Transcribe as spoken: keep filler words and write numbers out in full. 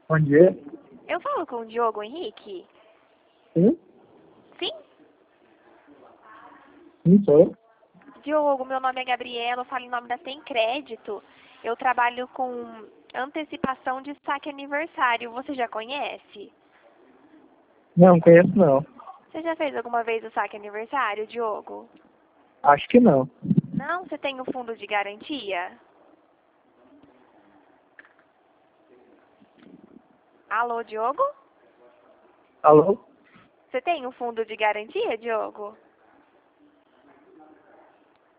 Bom dia. Eu falo com o Diogo Henrique? Sim? Sim? Sim, sou eu. Diogo, meu nome é Gabriela, eu falo em nome da Tem Crédito. Eu trabalho com antecipação de saque aniversário. Você já conhece? Não, conheço não. Você já fez alguma vez o saque aniversário, Diogo? Acho que não. Não? Você tem o fundo de garantia? Alô, Diogo? Alô? Você tem o fundo de garantia, Diogo?